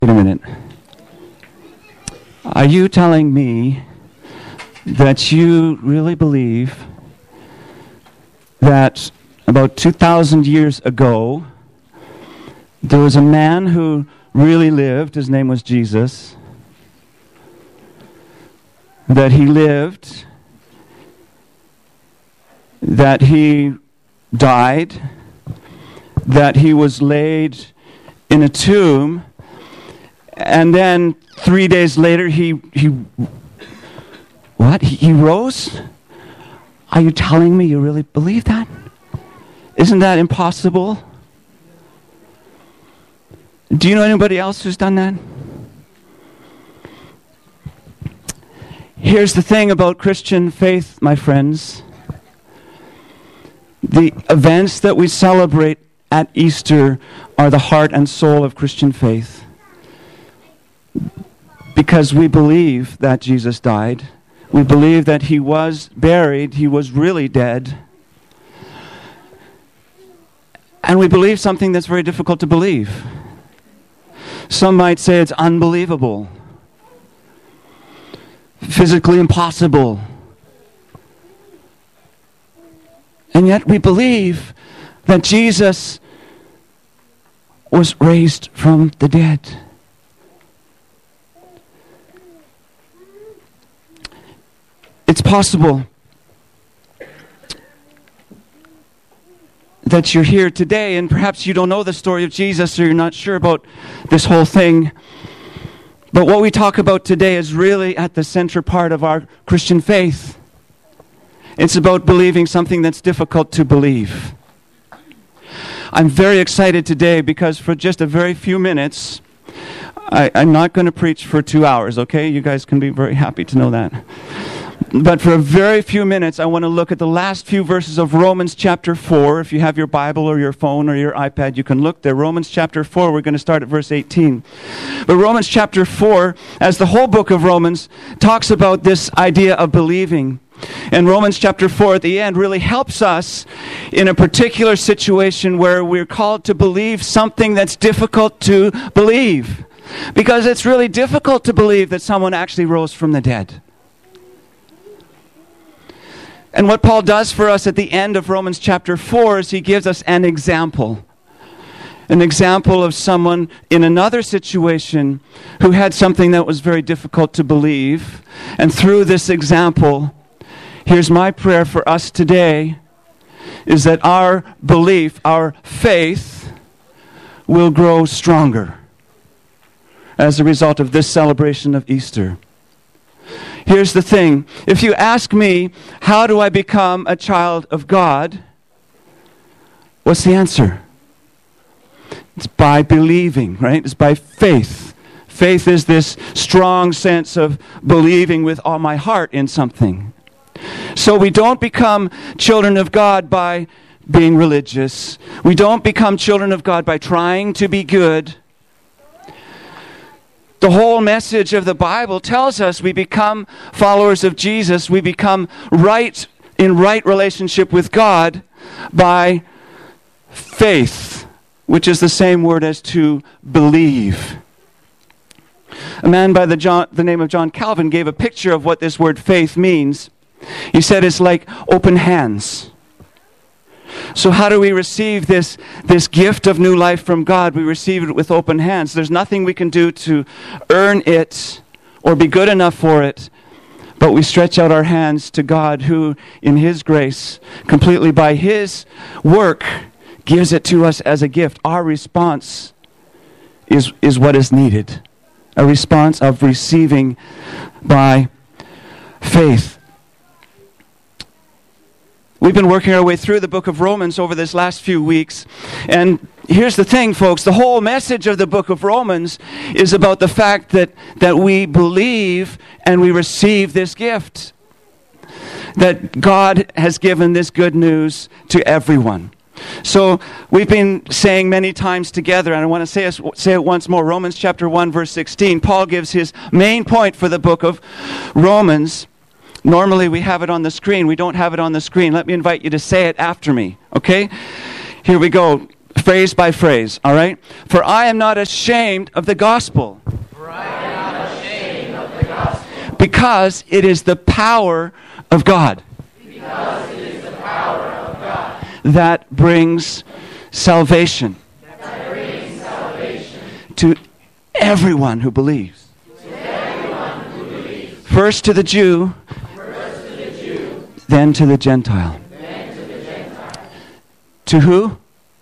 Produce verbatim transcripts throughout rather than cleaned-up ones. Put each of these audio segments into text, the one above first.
Wait a minute. Are you telling me that you really believe that about two thousand years ago, there was a man who really lived, his name was Jesus, that he lived, that he died, that he was laid in a tomb, and then three days later he, he what? He, he rose? Are you telling me you really believe that? Isn't that impossible? Do you know anybody else who's done that? Here's the thing about Christian faith, my friends. The events that we celebrate at Easter are the heart and soul of Christian faith. Because we believe that Jesus died. We believe that he was buried. He was really dead. And we believe something that's very difficult to believe. Some might say it's unbelievable. Physically impossible. And yet we believe that Jesus was raised from the dead. It's possible that you're here today and perhaps you don't know the story of Jesus or you're not sure about this whole thing. But what we talk about today is really at the center part of our Christian faith. It's about believing something that's difficult to believe. I'm very excited today because for just a very few minutes, I, I'm not going to preach for two hours, okay? You guys can be very happy to know that. But for a very few minutes, I want to look at the last few verses of Romans chapter four. If you have your Bible or your phone or your iPad, you can look there. Romans chapter four, we're going to start at verse eighteen. But Romans chapter four, as the whole book of Romans, talks about this idea of believing. And Romans chapter four at the end really helps us in a particular situation where we're called to believe something that's difficult to believe. Because it's really difficult to believe that someone actually rose from the dead. And what Paul does for us at the end of Romans chapter four is he gives us an example. An example of someone in another situation who had something that was very difficult to believe. And through this example, here's my prayer for us today, is that our belief, our faith, will grow stronger as a result of this celebration of Easter. Here's the thing. If you ask me, how do I become a child of God? What's the answer? It's by believing, right? It's by faith. Faith is this strong sense of believing with all my heart in something. So we don't become children of God by being religious. We don't become children of God by trying to be good. The whole message of the Bible tells us we become followers of Jesus. We become right in right relationship with God by faith, which is the same word as to believe. A man by the, John, the name of John Calvin gave a picture of what this word faith means. He said it's like open hands. So how do we receive this, this gift of new life from God? We receive it with open hands. There's nothing we can do to earn it or be good enough for it, but we stretch out our hands to God who, in His grace, completely by His work, gives it to us as a gift. Our response is, is what is needed. A response of receiving by faith. We've been working our way through the book of Romans over this last few weeks. And here's the thing, folks. The whole message of the book of Romans is about the fact that, that we believe and we receive this gift. That God has given this good news to everyone. So we've been saying many times together, and I want to say, say it once more. Romans chapter one, verse sixteen. Paul gives his main point for the book of Romans. Normally we have it on the screen. We don't have it on the screen. Let me invite you to say it after me, okay? Here we go. phrase by phrase, all right? For I am not ashamed of the gospel. For I am not ashamed of the gospel. Because it is the power of God. Because it is the power of God. That brings salvation. That brings salvation. To everyone who believes. To everyone who believes. First to the Jew. First to the Jew. Then to the Gentile. Then to the Gentile. To who?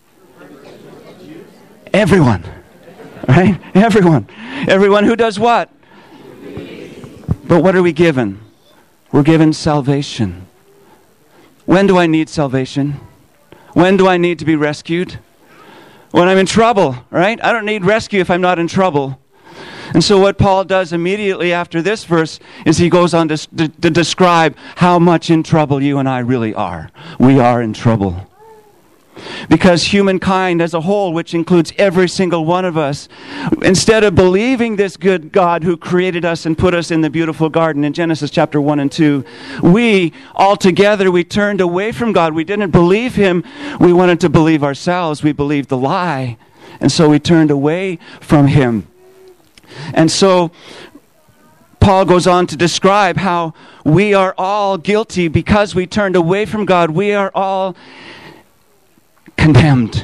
Everyone. Right? Everyone. Everyone who does what? But what are we given? We're given salvation. When do I need salvation? When do I need to be rescued? When I'm in trouble, right? I don't need rescue if I'm not in trouble. And so what Paul does immediately after this verse is he goes on to, to, to describe how much in trouble you and I really are. We are in trouble. Because humankind as a whole, which includes every single one of us, instead of believing this good God who created us and put us in the beautiful garden in Genesis chapter one and two, we, altogether, we turned away from God. We didn't believe Him. We wanted to believe ourselves. We believed the lie. And so we turned away from Him. And so Paul goes on to describe how we are all guilty because we turned away from God. We are all condemned.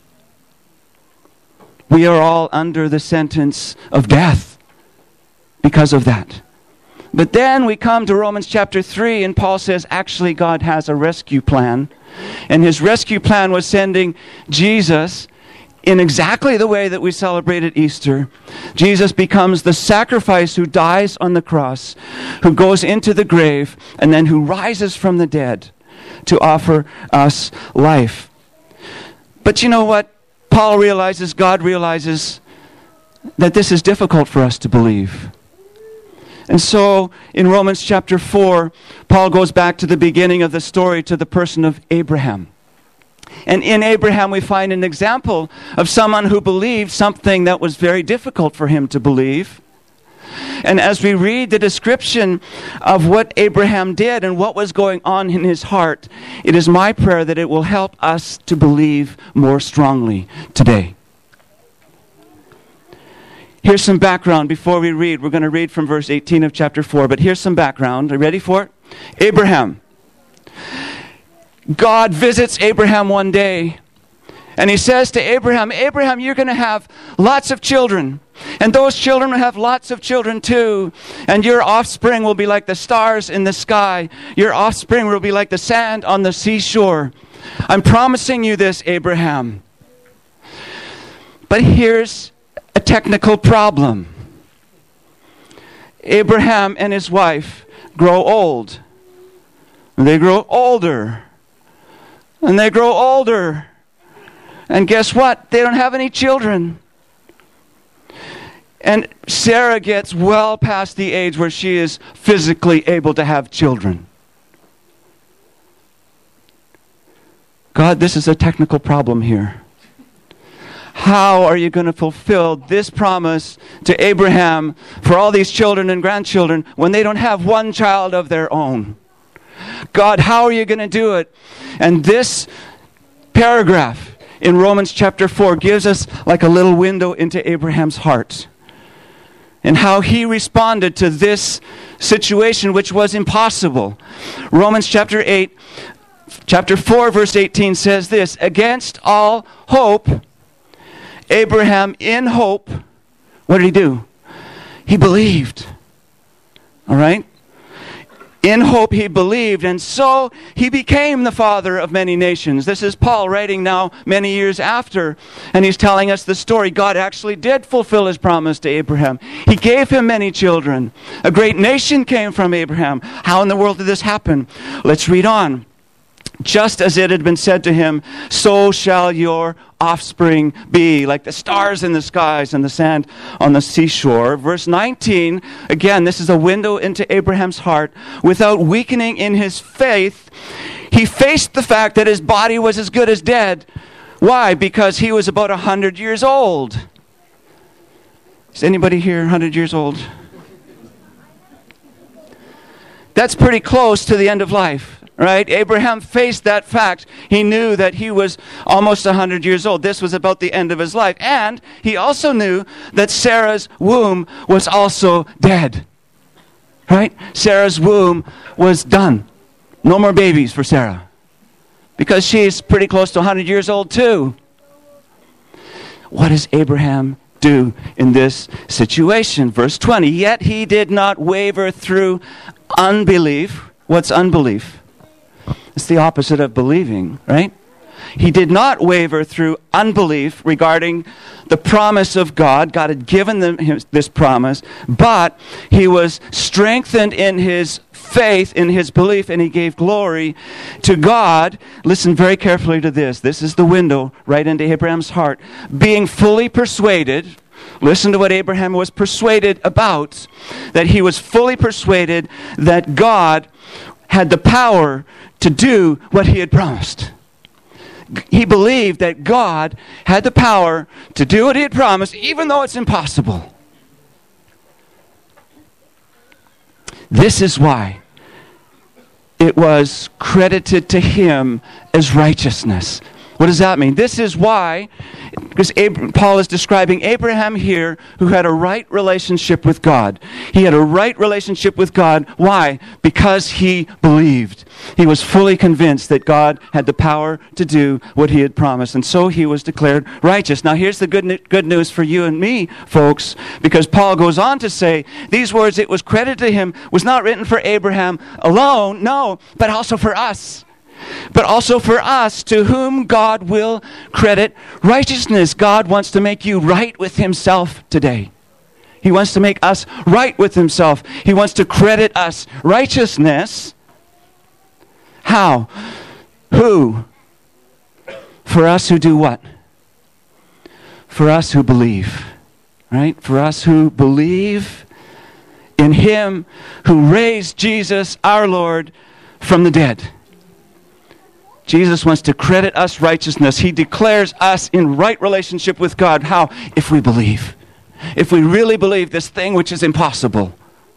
We are all under the sentence of death because of that. But then we come to Romans chapter three, and Paul says, actually, God has a rescue plan. And His rescue plan was sending Jesus in exactly the way that we celebrated Easter. Jesus becomes the sacrifice who dies on the cross, who goes into the grave, and then who rises from the dead to offer us life. But you know what? Paul realizes, God realizes that this is difficult for us to believe. And so in Romans chapter four, Paul goes back to the beginning of the story, to the person of Abraham. And in Abraham we find an example of someone who believed something that was very difficult for him to believe. And as we read the description of what Abraham did and what was going on in his heart, it is my prayer that it will help us to believe more strongly today. Here's some background before we read. We're going to read from verse eighteen of chapter four, but here's some background. Are you ready for it? Abraham. God visits Abraham one day, and He says to Abraham, Abraham, you're going to have lots of children. And those children will have lots of children too. And your offspring will be like the stars in the sky. Your offspring will be like the sand on the seashore. I'm promising you this, Abraham. But here's a technical problem. Abraham and his wife grow old. They grow older. And they grow older. And guess what? They don't have any children. And Sarah gets well past the age where she is physically able to have children. God, this is a technical problem here. How are you going to fulfill this promise to Abraham for all these children and grandchildren when they don't have one child of their own? God, how are you going to do it? And this paragraph in Romans chapter four gives us like a little window into Abraham's heart and how he responded to this situation, which was impossible. Romans chapter eight, chapter four, verse eighteen says this: against all hope, Abraham in hope, what did he do? He believed. All right? In hope he believed, and so he became the father of many nations. This is Paul writing now many years after, and he's telling us the story. God actually did fulfill His promise to Abraham. He gave him many children. A great nation came from Abraham. How in the world did this happen? Let's read on. Just as it had been said to him, so shall your offspring be, like the stars in the skies and the sand on the seashore. Verse nineteen, again, this is a window into Abraham's heart. Without weakening in his faith, he faced the fact that his body was as good as dead. Why? Because he was about one hundred years old. Is anybody here one hundred years old? That's pretty close to the end of life. right? Abraham faced that fact. He knew that he was almost one hundred years old. This was about the end of his life. And he also knew that Sarah's womb was also dead, right? Sarah's womb was done. No more babies for Sarah, because she's pretty close to one hundred years old too. What does Abraham do in this situation? Verse twenty, yet he did not waver through unbelief. What's unbelief? It's the opposite of believing, right? He did not waver through unbelief regarding the promise of God. God had given them his, this promise, but he was strengthened in his faith, in his belief, and he gave glory to God. Listen very carefully to this. This is the window right into Abraham's heart. Being fully persuaded, listen to what Abraham was persuaded about, that he was fully persuaded that God had the power to do what he had promised. He believed that God had the power to do what he had promised, even though it's impossible. This is why it was credited to him as righteousness. What does that mean? This is why, because Ab- Paul is describing Abraham here, who had a right relationship with God. He had a right relationship with God. Why? Because he believed. He was fully convinced that God had the power to do what he had promised. And so he was declared righteous. Now here's the good, ne- good news for you and me, folks, because Paul goes on to say, these words, it was credited to him, was not written for Abraham alone, no, but also for us. But also for us, to whom God will credit righteousness. God wants to make you right with himself today. He wants to make us right with himself. He wants to credit us righteousness. How? Who? For us who do what? For us who believe. Right? For us who believe in him who raised Jesus, our Lord, from the dead. Jesus wants to credit us righteousness. He declares us in right relationship with God. How? If we believe. If we really believe this thing which is impossible.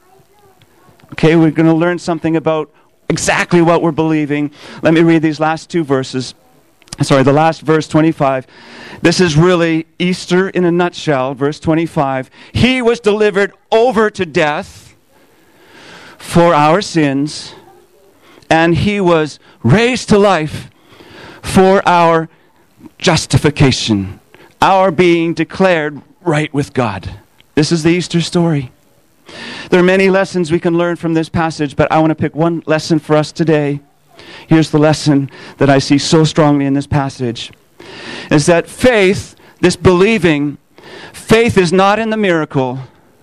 Okay, we're going to learn something about exactly what we're believing. Let me read these last two verses. Sorry, the last verse, twenty-five. This is really Easter in a nutshell. Verse twenty-five. He was delivered over to death for our sins, and he was raised to life for our justification, our being declared right with God. This is the Easter story. There are many lessons we can learn from this passage, but I want to pick one lesson for us today. Here's the lesson that I see so strongly in this passage, is that faith, this believing, faith is not in the miracle.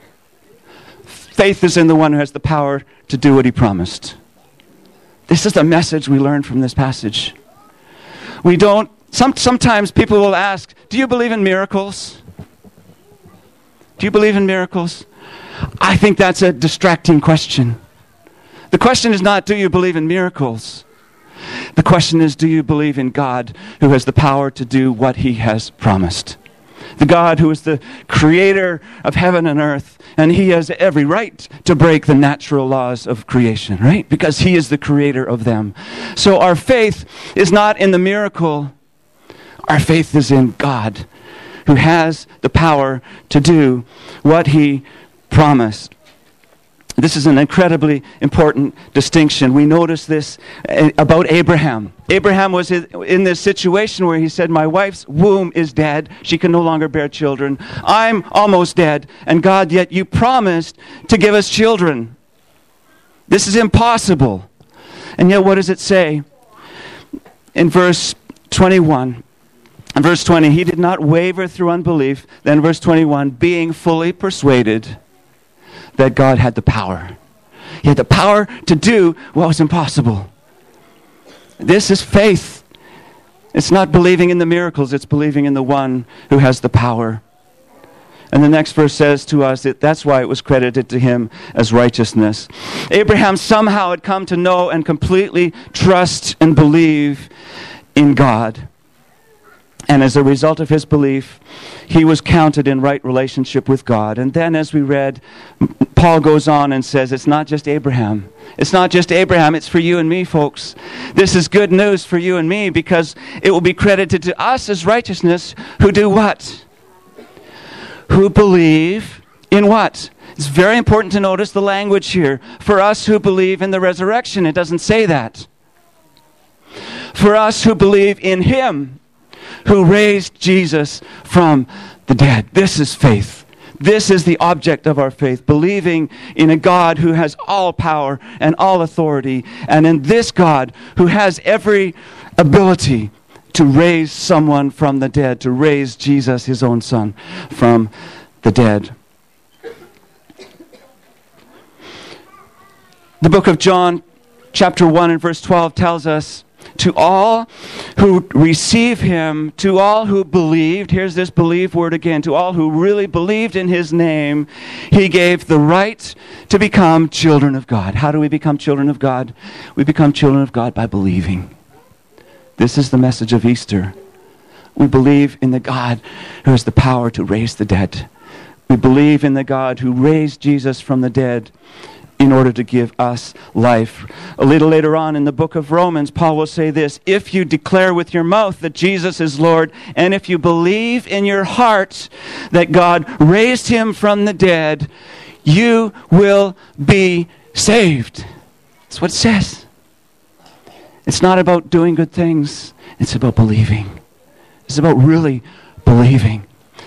Faith is in the one who has the power to do what he promised. This is the message we learn from this passage. We don't, some, sometimes people will ask, do you believe in miracles? Do you believe in miracles? I think that's a distracting question. The question is not, do you believe in miracles? The question is, do you believe in God who has the power to do what he has promised? The God who is the creator of heaven and earth, and he has every right to break the natural laws of creation, right? Because he is the creator of them. So our faith is not in the miracle. Our faith is in God, who has the power to do what he promised. This is an incredibly important distinction. We notice this about Abraham. Abraham was in this situation where he said, my wife's womb is dead. She can no longer bear children. I'm almost dead. And God, yet you promised to give us children. This is impossible. And yet what does it say? In verse twenty-one, in verse twenty, he did not waver through unbelief. Then verse twenty-one, being fully persuaded that God had the power. He had the power to do what was impossible. This is faith. It's not believing in the miracles. It's believing in the one who has the power. And the next verse says to us that that's why it was credited to him as righteousness. Abraham somehow had come to know and completely trust and believe in God. And as a result of his belief, he was counted in right relationship with God. And then as we read, Paul goes on and says, it's not just Abraham. It's not just Abraham, it's for you and me, folks. This is good news for you and me because it will be credited to us as righteousness who do what? Who believe in what? It's very important to notice the language here. For us who believe in the resurrection, it doesn't say that. For us who believe in him who raised Jesus from the dead. This is faith. This is the object of our faith, believing in a God who has all power and all authority, and in this God who has every ability to raise someone from the dead, to raise Jesus, his own son, from the dead. The book of John, chapter one and verse twelve tells us, to all who receive him, to all who believed, here's this believe word again, to all who really believed in his name, he gave the right to become children of God. How do we become children of God? We become children of God by believing. This is the message of Easter. We believe in the God who has the power to raise the dead. We believe in the God who raised Jesus from the dead in order to give us life. A little later on in the book of Romans, Paul will say this, if you declare with your mouth that Jesus is Lord, and if you believe in your heart that God raised him from the dead, you will be saved. That's what it says. It's not about doing good things. It's about believing. It's about really believing.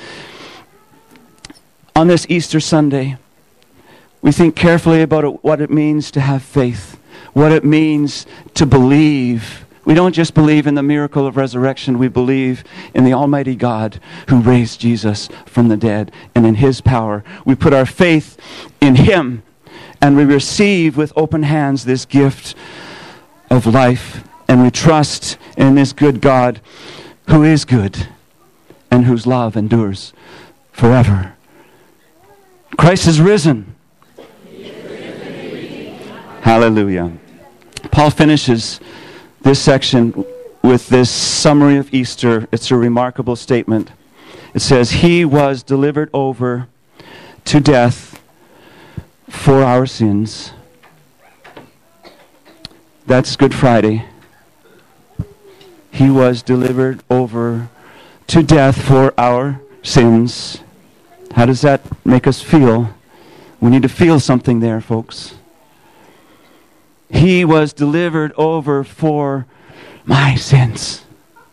On this Easter Sunday, we think carefully about it, what it means to have faith, what it means to believe. We don't just believe in the miracle of resurrection, we believe in the Almighty God who raised Jesus from the dead and in his power. We put our faith in him and we receive with open hands this gift of life, and we trust in this good God who is good and whose love endures forever. Christ is risen. Hallelujah. Paul finishes this section with this summary of Easter. It's a remarkable statement. It says, he was delivered over to death for our sins. That's Good Friday. He was delivered over to death for our sins. How does that make us feel? We need to feel something there, folks. He was delivered over for my sins.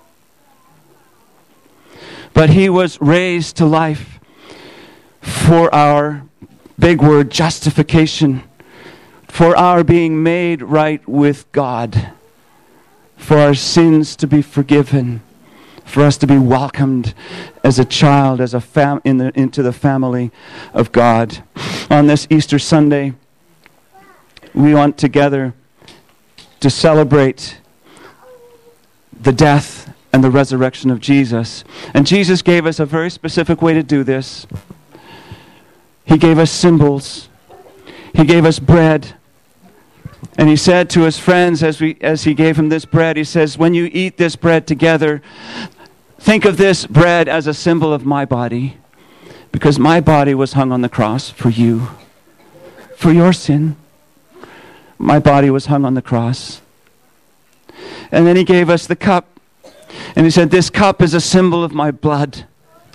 But he was raised to life for our, big word, justification, for our being made right with God, for our sins to be forgiven, for us to be welcomed as a child, as a fam- in the, into the family of God. On this Easter Sunday, we want together to celebrate the death and the resurrection of Jesus. And Jesus gave us a very specific way to do this. He gave us symbols. He gave us bread. And he said to his friends as we as he gave him this bread, he says, when you eat this bread together, think of this bread as a symbol of my body, because my body was hung on the cross for you, for your sin. My body was hung on the cross. And then he gave us the cup. And he said, this cup is a symbol of my blood.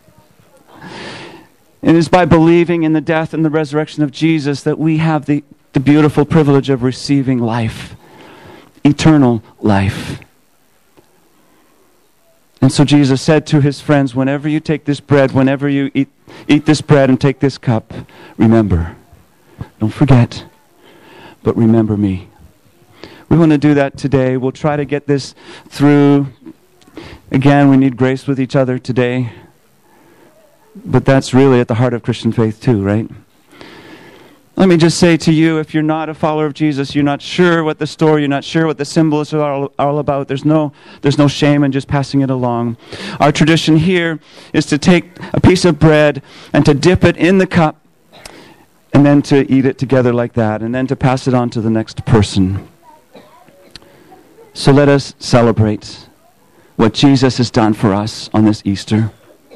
It is by believing in the death and the resurrection of Jesus that we have the, the beautiful privilege of receiving life, eternal life. And so Jesus said to his friends, whenever you take this bread, whenever you eat, eat this bread and take this cup, remember, don't forget, but remember me. We want to do that today. We'll try to get this through. Again, we need grace with each other today. But that's really at the heart of Christian faith too, right? Let me just say to you, if you're not a follower of Jesus, you're not sure what the story, you're not sure what the symbols are all, all about, there's no, there's no shame in just passing it along. Our tradition here is to take a piece of bread and to dip it in the cup, and then to eat it together like that, and then to pass it on to the next person. So let us celebrate what Jesus has done for us on this Easter.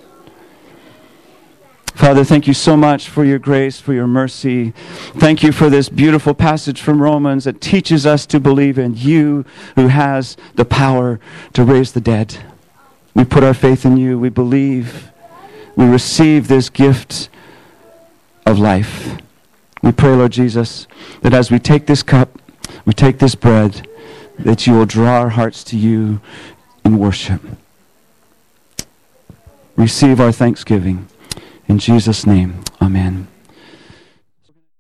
Father, thank you so much for your grace, for your mercy. Thank you for this beautiful passage from Romans that teaches us to believe in you who has the power to raise the dead. We put our faith in you. We believe. We receive this gift of life. We pray, Lord Jesus, that as we take this cup, we take this bread, that you will draw our hearts to you in worship. Receive our thanksgiving. In Jesus' name, amen.